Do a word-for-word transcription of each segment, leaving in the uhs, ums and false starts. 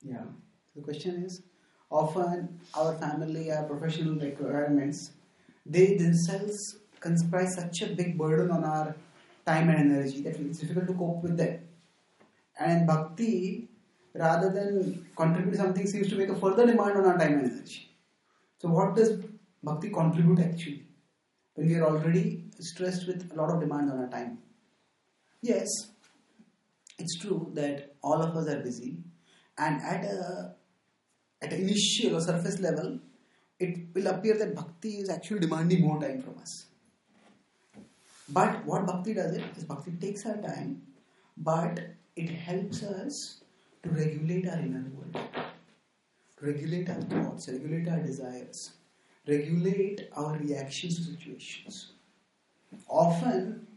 Yeah. The question is, often our family, our professional requirements, they themselves comprise such a big burden on our time and energy that it's difficult to cope with them. And bhakti, rather than contribute something, seems to make a further demand on our time and energy. So what does bhakti contribute actually? When we are already stressed with a lot of demand on our time. Yes, it's true that all of us are busy, and at a at an initial or surface level, it will appear that bhakti is actually demanding more time from us. But what bhakti does it is bhakti takes our time, but it helps us to regulate our inner world, to regulate our thoughts, regulate our desires, regulate our reactions to situations. Often,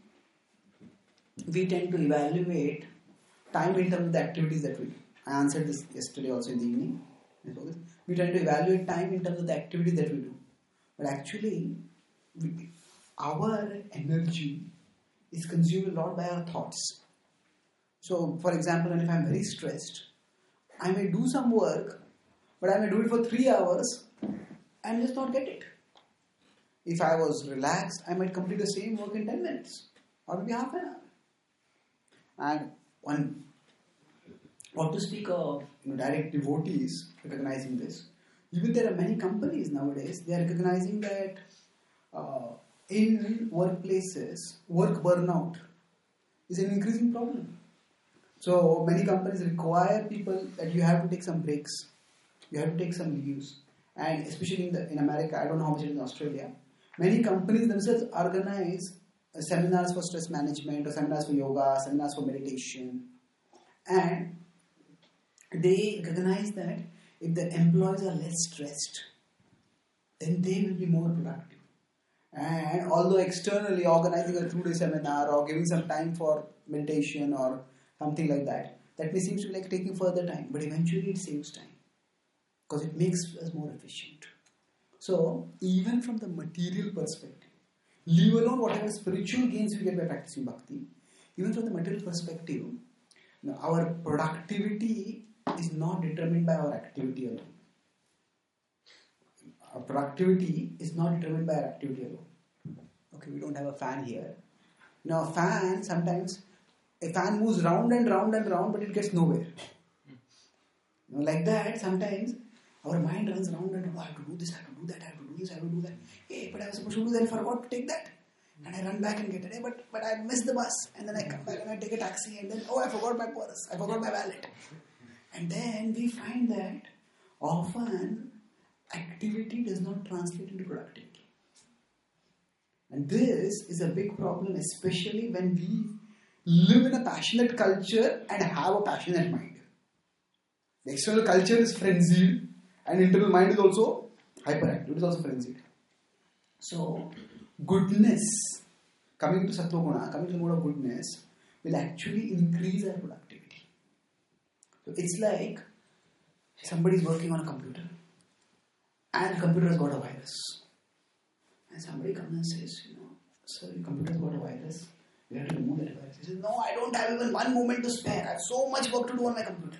we tend to evaluate time in terms of the activities that we do. I answered this yesterday also in the evening. We tend to evaluate time in terms of the activities that we do. But actually, we, our energy is consumed a lot by our thoughts. So, for example, if I am very stressed, I may do some work, but I may do it for three hours and just not get it. If I was relaxed, I might complete the same work in ten minutes or maybe half an hour. And one, what to speak of you know, direct devotees recognizing this. Even there are many companies nowadays, they are recognizing that uh, in workplaces, work burnout is an increasing problem. So many companies require people that you have to take some breaks, you have to take some leaves. And especially in, the, in America, I don't know how much it is in Australia, many companies themselves organize uh, seminars for stress management or seminars for yoga, seminars for meditation. And they recognize that if the employees are less stressed, then they will be more productive. And although externally organizing a two-day seminar or giving some time for meditation or something like that, that may seem to be like taking further time, but eventually it saves time because it makes us more efficient. So even from the material perspective, leave alone whatever spiritual gains we get by practicing bhakti, even from the material perspective, you know, our productivity is not determined by our activity alone. Our productivity is not determined by our activity alone. Okay, we don't have a fan here. Now, a fan, sometimes, a fan moves round and round and round, but it gets nowhere. You know, like that, sometimes, our mind runs round and round. Oh, I have to do this, I have to do that, I have to do this, I have to do that. Hey, but I was supposed to do that, I forgot to take that. And I run back and get it. Hey, but, but I missed the bus. And then I come back and I take a taxi. And then, oh, I forgot my purse. I forgot my wallet. And then we find that often activity does not translate into productivity. And this is a big problem, especially when we live in a passionate culture and have a passionate mind. The external culture is frenzied and internal mind is also hyperactive. It is also frenzied. So, goodness, coming to Sattva-guna, coming to the mode of goodness, will actually increase our productivity. So, it's like somebody is working on a computer and the computer has got a virus. And somebody comes and says, you know, sir, your computer has got a virus. We have to remove that virus. He says, no, I don't have even one moment to spare. I have so much work to do on my computer.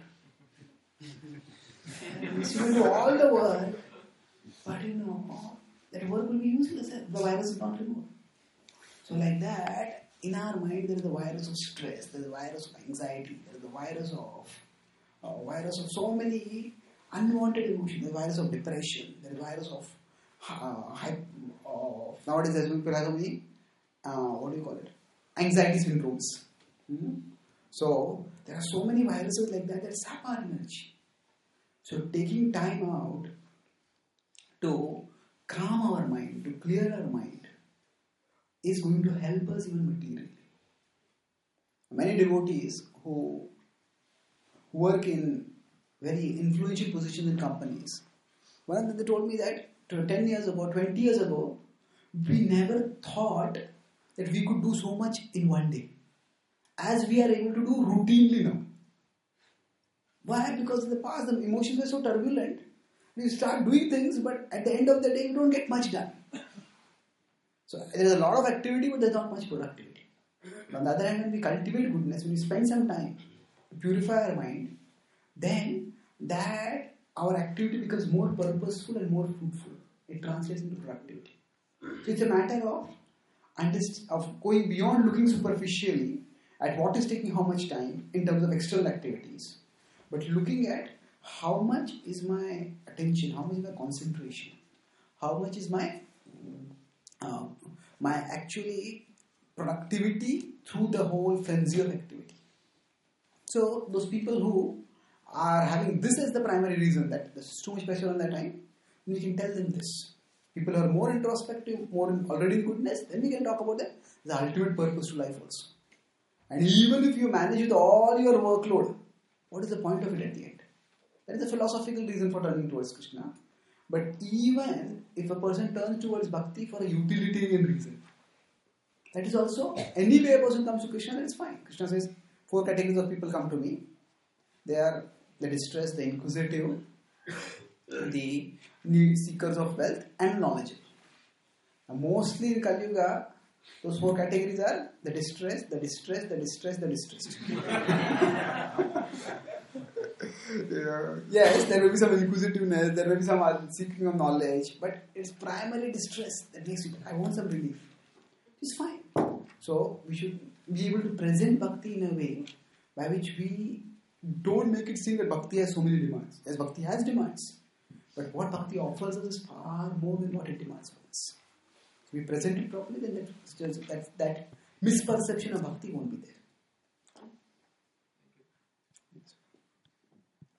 And so you do all the work, but you know, that work will be useless if the virus is not removed. So like that, in our mind there is a virus of stress, there is a virus of anxiety, there is a virus of a virus of so many unwanted emotions, there is a virus of depression, there is a virus of uh, hype, uh, nowadays there people have so many, uh, what do you call it, anxiety syndromes. Mm-hmm. So there are so many viruses like that that sap our energy. So taking time out to calm our mind, to clear our mind, is going to help us even materially. Many devotees who work in very influential positions in companies, one of them they told me that ten years ago, twenty years ago, we never thought that we could do so much in one day, as we are able to do routinely now. Why? Because in the past the emotions were so turbulent. You start doing things, but at the end of the day, you don't get much done. So there is a lot of activity, but there is not much productivity. But on the other hand, when we cultivate goodness, when we spend some time to purify our mind, then that our activity becomes more purposeful and more fruitful. It translates into productivity. So it's a matter of of going beyond looking superficially at what is taking how much time in terms of external activities, but looking at how much is my attention, how much is my concentration, how much is my uh, my actually productivity through the whole frenzy of activity. So those people who are having this as the primary reason that there's too much pressure on their time, we can tell them this. People who are more introspective, more in, already in goodness, then we can talk about the, the ultimate purpose to life also. And even if you manage with all your workload, what is the point of it at the end? That is a philosophical reason for turning towards Krishna. But even if a person turns towards bhakti for a utilitarian reason, that is also, any way a person comes to Krishna, that is fine. Krishna says, four categories of people come to me. They are the distressed, the inquisitive, the need seekers of wealth, and knowledgeable. Now, mostly in Kali Yuga, those four categories are the distressed, the distressed, the distressed, the distressed. Yeah. Yes, there will be some inquisitiveness, there will be some seeking of knowledge, but it's primarily distress that makes you, I want some relief. It's fine. So we should be able to present bhakti in a way by which we don't make it seem that bhakti has so many demands. Yes, bhakti has demands, but what bhakti offers us is far more than what it demands from us. If we present it properly, then that, that, that misperception of bhakti won't be there.